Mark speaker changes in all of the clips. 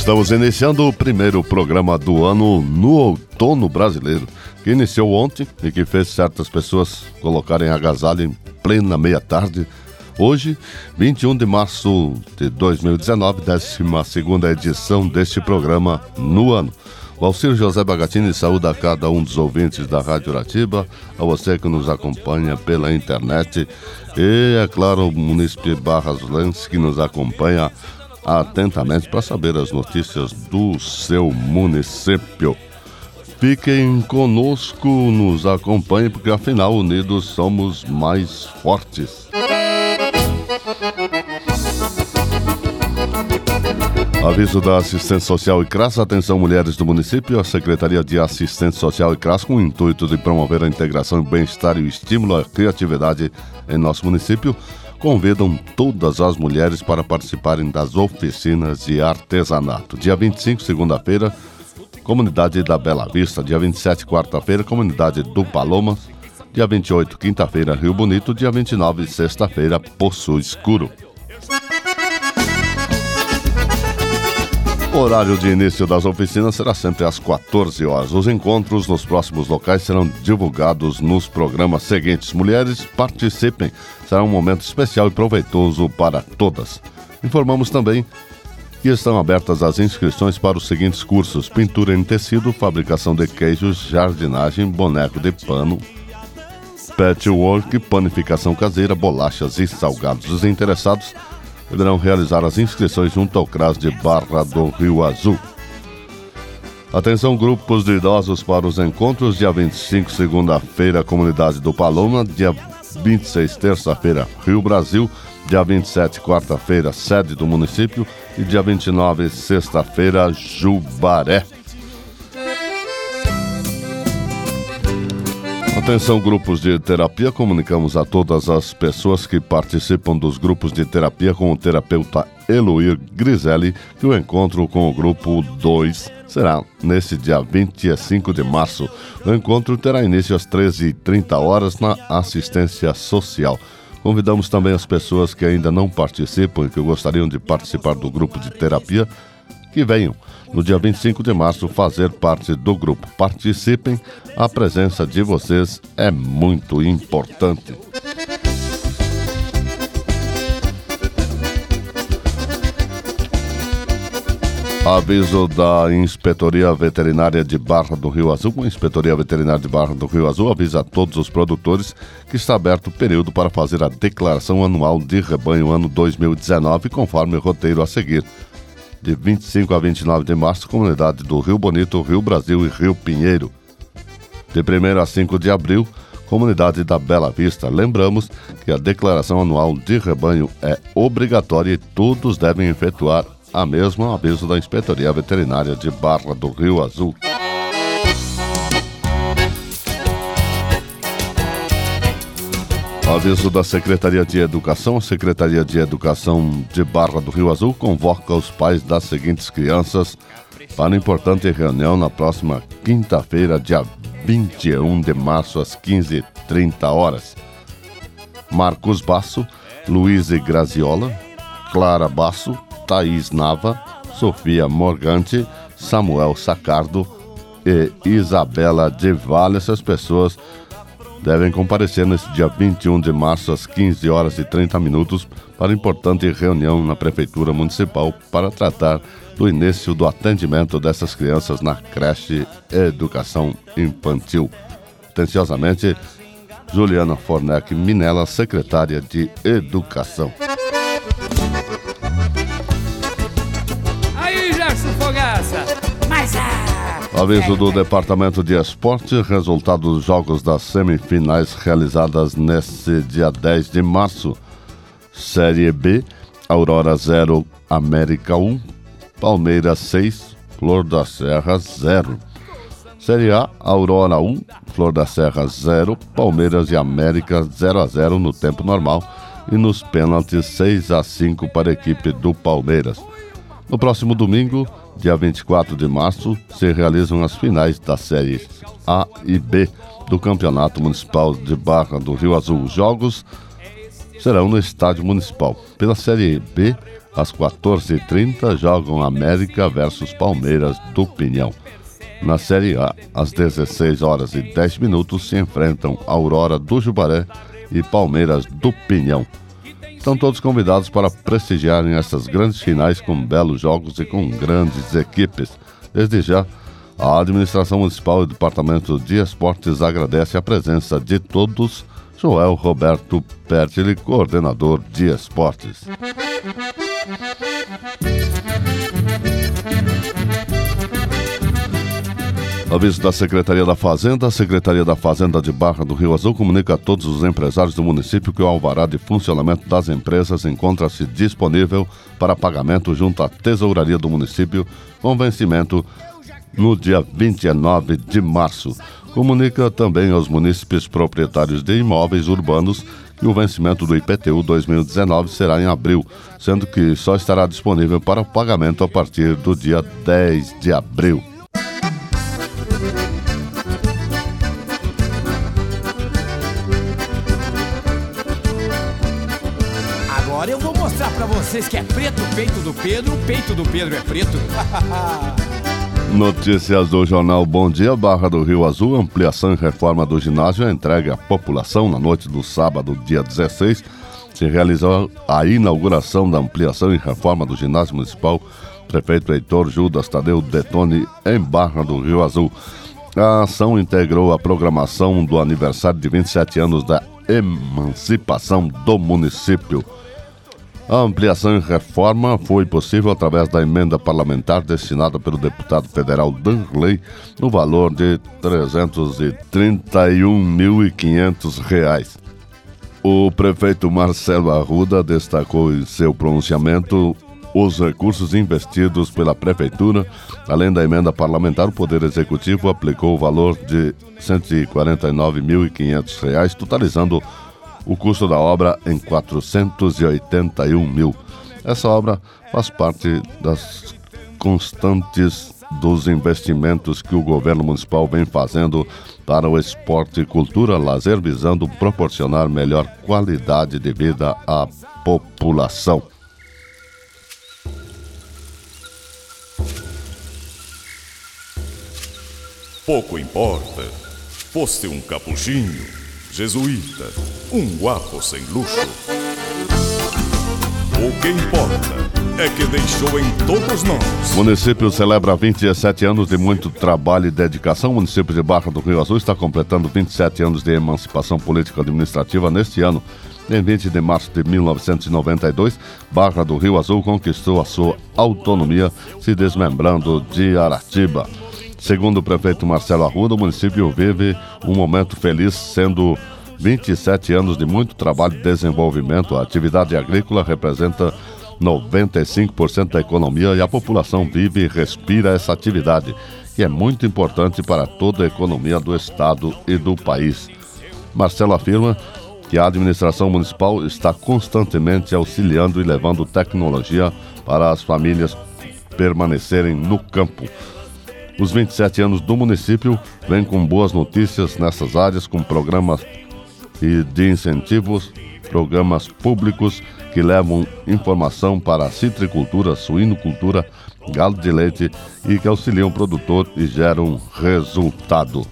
Speaker 1: Estamos iniciando o primeiro programa do ano no outono brasileiro, que iniciou ontem e que fez certas pessoas colocarem agasalho em plena meia-tarde. Hoje, 21 de março de 2019, 12ª edição deste programa no ano. O Alcir José Bagatini saúda a cada um dos ouvintes da Rádio Uratiba, a você que nos acompanha pela internet e, é claro, o munícipe Barras Lens que nos acompanha atentamente para saber as notícias do seu município. Fiquem conosco, nos acompanhem, porque afinal unidos somos mais fortes. Aviso da Assistência Social ICRAS, atenção mulheres do município, a Secretaria de Assistência Social ICRAS, com o intuito de promover a integração, o bem-estar e o estímulo à criatividade em nosso município, convidam todas as mulheres para participarem das oficinas de artesanato. Dia 25, segunda-feira, Comunidade da Bela Vista. Dia 27, quarta-feira, Comunidade do Palomas. Dia 28, quinta-feira, Rio Bonito. Dia 29, sexta-feira, Poço Escuro. O horário de início das oficinas será sempre às 14 horas. Os encontros nos próximos locais serão divulgados nos programas seguintes. Mulheres, participem. Será um momento especial e proveitoso para todas. Informamos também que estão abertas as inscrições para os seguintes cursos: pintura em tecido, fabricação de queijos, jardinagem, boneco de pano, patchwork, panificação caseira, bolachas e salgados. Os interessados deverão realizar as inscrições junto ao CRAS de Barra do Rio Azul. Atenção, grupos de idosos para os encontros. Dia 25, segunda-feira, Comunidade do Paloma. Dia 26, terça-feira, Rio Brasil. Dia 27, quarta-feira, sede do município. E dia 29, sexta-feira, Jubaré. Atenção, grupos de terapia. Comunicamos a todas as pessoas que participam dos grupos de terapia com o terapeuta Eloir Griselli que o encontro com o grupo 2 será nesse dia 25 de março. O encontro terá início às 13h30 na assistência social. Convidamos também as pessoas que ainda não participam e que gostariam de participar do grupo de terapia que venham no dia 25 de março fazer parte do grupo. Participem, a presença de vocês é muito importante. Aviso da Inspetoria Veterinária de Barra do Rio Azul. A Inspetoria Veterinária de Barra do Rio Azul avisa a todos os produtores que está aberto o período para fazer a declaração anual de rebanho ano 2019, conforme o roteiro a seguir. De 25 a 29 de março, Comunidade do Rio Bonito, Rio Brasil e Rio Pinheiro. De 1º a 5 de abril, Comunidade da Bela Vista. Lembramos que a declaração anual de rebanho é obrigatória e todos devem efetuar a mesma, aviso da Inspetoria Veterinária de Barra do Rio Azul. Aviso da Secretaria de Educação. A Secretaria de Educação de Barra do Rio Azul convoca os pais das seguintes crianças para uma importante reunião na próxima quinta-feira, dia 21 de março, às 15h30. Marcos Basso, Luiz Graziola, Clara Basso, Thaís Nava, Sofia Morgante, Samuel Sacardo e Isabela de Vale. Essas pessoas devem comparecer nesse dia 21 de março às 15h30 para importante reunião na Prefeitura Municipal para tratar do início do atendimento dessas crianças na creche Educação Infantil. Atenciosamente, Juliana Fornec Minella, secretária de Educação.
Speaker 2: Aí, Gerson Fogaça! Mas
Speaker 1: Aviso do Departamento de Esporte, resultado dos jogos das semifinais realizadas nesse dia 10 de março. Série B, Aurora 0, América 1, Palmeiras 6, Flor da Serra 0. Série A, Aurora 1, Flor da Serra 0, Palmeiras e América 0-0 no tempo normal e nos pênaltis 6-5 para a equipe do Palmeiras. No próximo domingo, dia 24 de março, se realizam as finais das séries A e B do Campeonato Municipal de Barra do Rio Azul. Os jogos serão no Estádio Municipal. Pela Série B, Às 14h30, jogam América versus Palmeiras do Pinhão. Na Série A, às 16h10, se enfrentam Aurora do Jubaré e Palmeiras do Pinhão. Estão todos convidados para prestigiarem essas grandes finais com belos jogos e com grandes equipes. Desde já, a Administração Municipal e o Departamento de Esportes agradece a presença de todos. Joel Roberto Pertile, coordenador de esportes. Aviso da Secretaria da Fazenda. A Secretaria da Fazenda de Barra do Rio Azul comunica a todos os empresários do município que o alvará de funcionamento das empresas encontra-se disponível para pagamento junto à Tesouraria do município, com vencimento no dia 29 de março. Comunica também aos munícipes proprietários de imóveis urbanos que o vencimento do IPTU 2019 será em abril, sendo que só estará disponível para o pagamento a partir do dia 10 de abril.
Speaker 2: Agora eu vou mostrar pra vocês que é preto o peito do Pedro é preto.
Speaker 1: Notícias do jornal Bom Dia. Barra do Rio Azul, ampliação e reforma do ginásio é entregue à população. Na noite do sábado, dia 16, se realizou a inauguração da ampliação e reforma do ginásio municipal Prefeito Heitor Judas Tadeu Detone, em Barra do Rio Azul. A ação integrou a programação do aniversário de 27 anos da emancipação do município. A ampliação e reforma foi possível através da emenda parlamentar destinada pelo deputado federal Danley, no valor de R$ 331.500. O prefeito Marcelo Arruda destacou em seu pronunciamento os recursos investidos pela prefeitura. Além da emenda parlamentar, o Poder Executivo aplicou o valor de R$ 149.500, totalizando o custo da obra em 481 mil. Essa obra faz parte das constantes dos investimentos que o governo municipal vem fazendo para o esporte, cultura, lazer, visando proporcionar melhor qualidade de vida à população.
Speaker 3: Pouco importa, fosse um capuchinho, jesuíta, um guapo sem luxo. O que importa é que deixou em todos nós.
Speaker 1: O município celebra 27 anos de muito trabalho e dedicação. O município de Barra do Rio Azul está completando 27 anos de emancipação política administrativa neste ano. Em 20 de março de 1992, Barra do Rio Azul conquistou a sua autonomia, se desmembrando de Aratiba. Segundo o prefeito Marcelo Arruda, o município vive um momento feliz, sendo 27 anos de muito trabalho e desenvolvimento. A atividade agrícola representa 95% da economia e a população vive e respira essa atividade, que é muito importante para toda a economia do estado e do país. Marcelo afirma que a administração municipal está constantemente auxiliando e levando tecnologia para as famílias permanecerem no campo. Os 27 anos do município vêm com boas notícias nessas áreas, com programas de incentivos, programas públicos que levam informação para a citricultura, suinocultura, gado de leite e que auxiliam o produtor e geram resultado.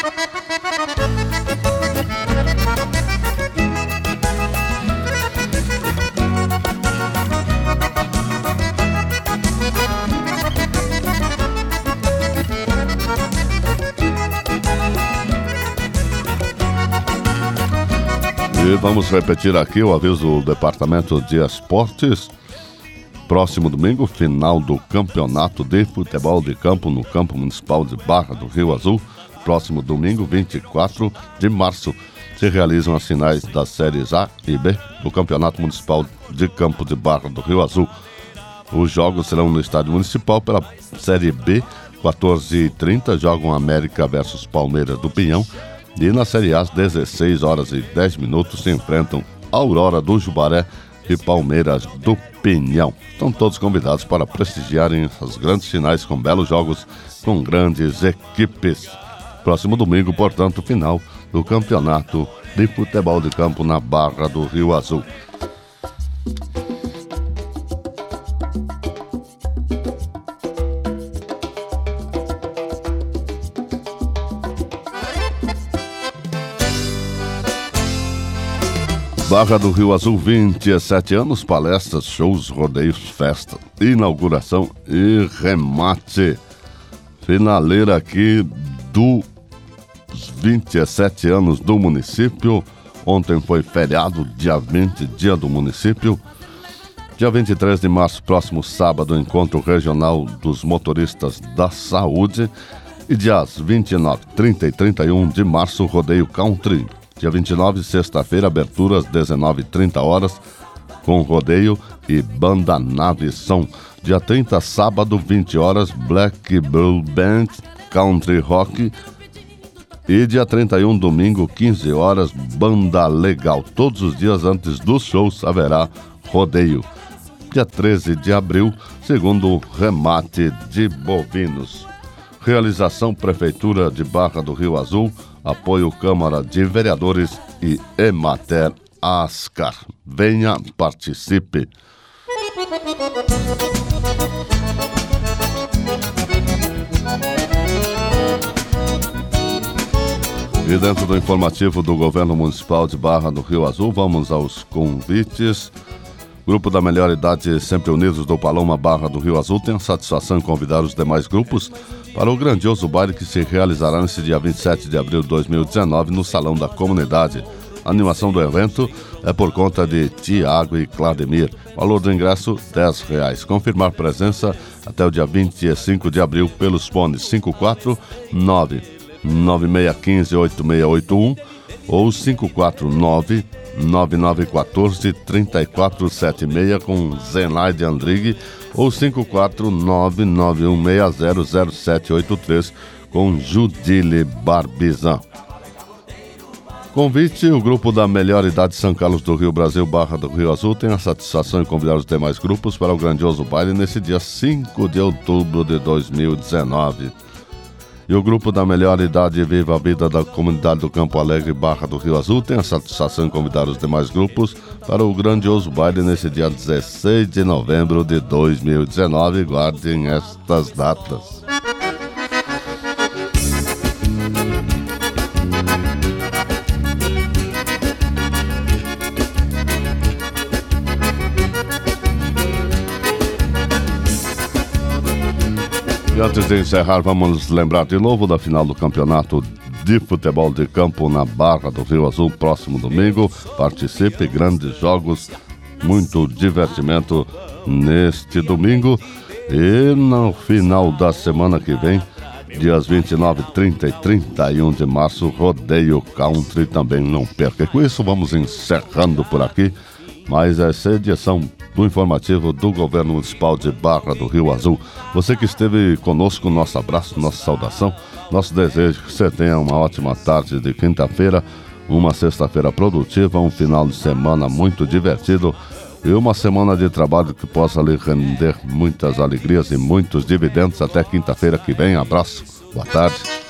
Speaker 1: E vamos repetir aqui o aviso do Departamento de Esportes. Próximo domingo, final do campeonato de futebol de campo no Campo Municipal de Barra do Rio Azul. Próximo domingo, 24 de março, se realizam as finais das séries A e B do Campeonato Municipal de Campo de Barra do Rio Azul. Os jogos serão no Estádio Municipal. Pela Série B, 14h30, jogam América versus Palmeiras do Pinhão. E na Série A, às 16h10, se enfrentam Aurora do Jubaré e Palmeiras do Pinhão. Estão todos convidados para prestigiarem as grandes finais com belos jogos, com grandes equipes. Próximo domingo, portanto, final do Campeonato de Futebol de Campo na Barra do Rio Azul. Barra do Rio Azul, 27 anos, palestras, shows, rodeios, festa, inauguração e remate. Finaleira aqui dos 27 anos do município. Ontem foi feriado, dia 20, dia do município. Dia 23 de março, próximo sábado, encontro regional dos motoristas da saúde. E dias 29, 30 e 31 de março, rodeio country. Dia 29, sexta-feira, abertura às 19h30, com rodeio e banda Nave Som. Dia 30, sábado, 20 horas, Black Bull Band, country rock. E dia 31, domingo, 15 horas, banda legal. Todos os dias antes dos shows haverá rodeio. Dia 13 de abril, segundo remate de bovinos. Realização Prefeitura de Barra do Rio Azul, apoio Câmara de Vereadores e Emater Ascar. Venha, participe. E dentro do informativo do Governo Municipal de Barra do Rio Azul, vamos aos convites. Grupo da Melhor Idade Sempre Unidos do Paloma Barra do Rio Azul tem a satisfação em convidar os demais grupos para o grandioso baile que se realizará nesse dia 27 de abril de 2019 no Salão da Comunidade. A animação do evento é por conta de Tiago e Clademir. Valor do ingresso, R$10. Confirmar presença até o dia 25 de abril pelos fones 549-9615-8681 ou 549-9914-3476 com Zenaide Andrigue ou 549-9160-0783 com Judile Barbizan. Convite: o grupo da Melhor Idade São Carlos do Rio Brasil, Barra do Rio Azul, tem a satisfação em convidar os demais grupos para o grandioso baile nesse dia 5 de outubro de 2019. E o grupo da Melhor Idade Viva a Vida da Comunidade do Campo Alegre, Barra do Rio Azul, tem a satisfação em convidar os demais grupos para o grandioso baile nesse dia 16 de novembro de 2019. Guardem estas datas. E antes de encerrar, vamos lembrar de novo da final do campeonato de futebol de campo na Barra do Rio Azul, próximo domingo. Participe, grandes jogos, muito divertimento neste domingo. E no final da semana que vem, dias 29, 30 e 31 de março, rodeio country, também não perca. E com isso vamos encerrando por aqui mais essa edição do informativo do Governo Municipal de Barra do Rio Azul. Você que esteve conosco, nosso abraço, nossa saudação, nosso desejo que você tenha uma ótima tarde de quinta-feira, uma sexta-feira produtiva, um final de semana muito divertido e uma semana de trabalho que possa lhe render muitas alegrias e muitos dividendos. Até quinta-feira que vem. Abraço, boa tarde.